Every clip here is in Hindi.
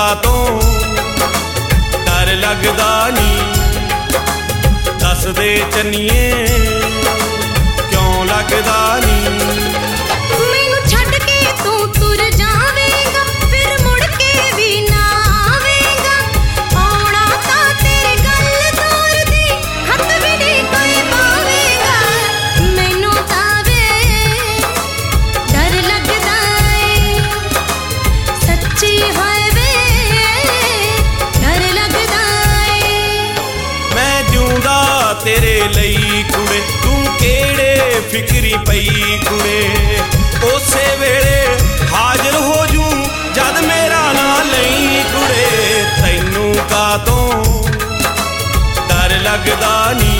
कातों डर लगदा नी, दस दे चन्निए क्यों लगदा नी। मैनू छड्ड के तू तुर जावेगा, फिर मुड़ के भी ना आवेगा। आउणा तां तेरे गल तोर दी, हत्थ भी नहीं कोई पावेगा। मैनू तां वे डर लगदा ए, सच्ची हाय वे डर लगदा ए। मैं जिउंदा तेरे लई कुड़े, तू केड़े फिक्री पई कुड़े। उसे वेले हाजिर हो जूं जद मेरा ना लई कुड़े। तैनू कातों डर लगदा नी,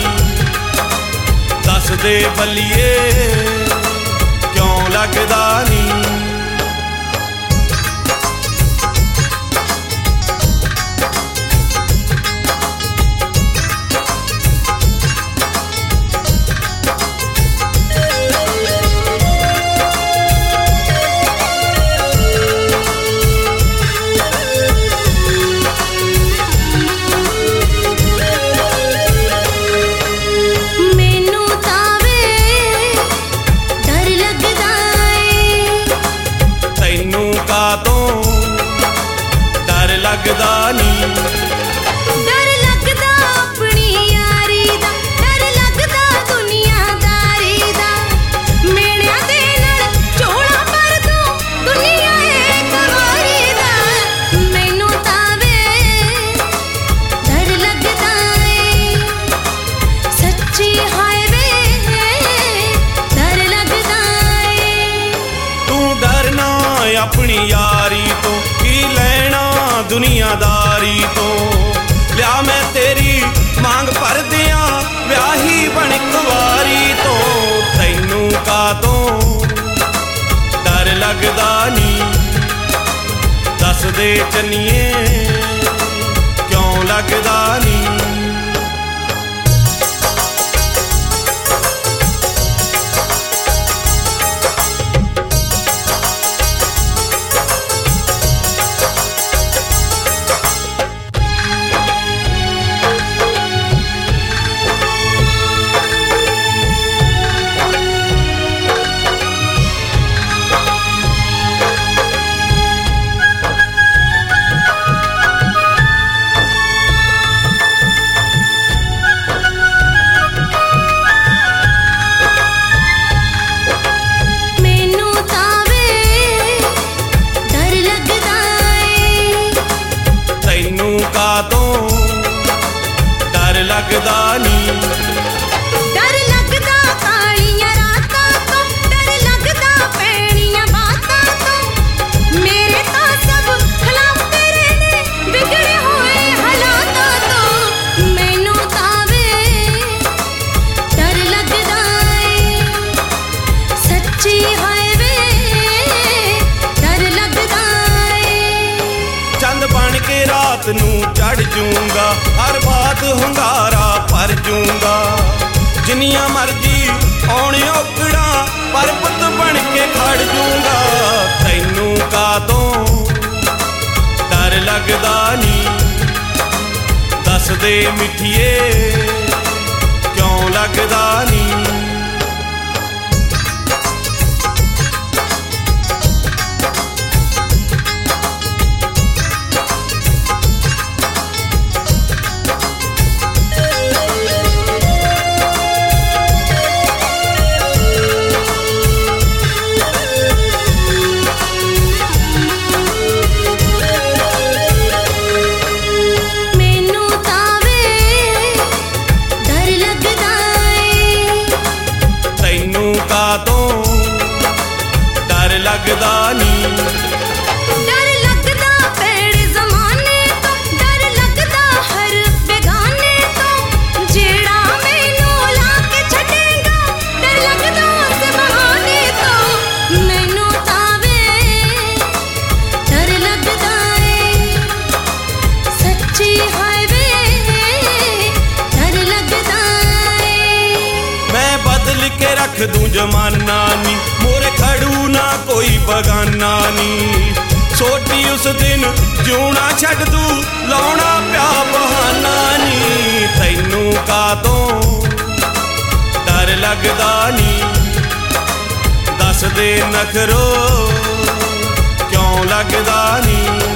दस दे बल्लिए क्यों लगदा नी। मैनू तां वे डर लगदा ए, तैनू कातों डर लगदा नी। डर लगदा अपनी यारी दा, डर लगदा दुनियादारी दा। मेणियां दे नाल झोला भर दूं, दुनिया ए कवारी दा। मैनू तां वे डर लगदा ए, सच्ची हाय वे डर लगदा ए। तू डरना अपनी यारी तो, की लेना दुनियादारी तो। लिया मैं तेरी मांग भर दियां व्याही बन कुवारी तो। तैनू कातों डर लगदा नी, दस दे चन्निए क्यों लगदा नी। मैनू तां वे डर लगदा ए, तैनू कातों डर लगदा नी। डर लगदा कालियां रातां तो, डर लगदा पैणियां बातां तो। मेरे तां सब खिलाफ तेरे ने, बिगड़े होए हालातां तो। मैनू तां वे डर लगदा ए, सच्ची हाय वे डर लगदा ए। चंद बन के रात नू चढ़ जूंगा, हर बात hunगारा भर जूंगा। जिन्नियां मर्जी आउण औकड़ा, पर पुत बन के खड़ जूंगा। तैनू कातों डर लगदा नी, दस दे मिठिए क्यों लगदा नी। मैनू तां वे डर लगदा ए, तैनू कातों डर लगदा नी। डर लगदा पैड़े ज़माने तो, डर लगदा हर बेगाने तो। जेड़ा मैनू ला के छड्डेगा, डर लगदा उस बहाने तो। मैनू तां वे डर लगदा ए, सच्ची हाय वे डर लगदा ए। मैं बदल के रख दूं जमाना नी, मोरे खड़ू ना कोई बगाना नी। ਛੋਟੀ ਉਸ ਦਿਨ ਜਿਉਣਾ ਛੱਡ ਤੂੰ ਲਾਉਣਾ ਪਿਆ ਬਹਾਨਾ ਨੀ ਤੈਨੂੰ ਕਾਤੋਂ ਡਰ ਲੱਗਦਾ ਨੀ ਦੱਸ ਦੇ ਨਖਰੋ ਕਿਉਂ ਲੱਗਦਾ ਨੀ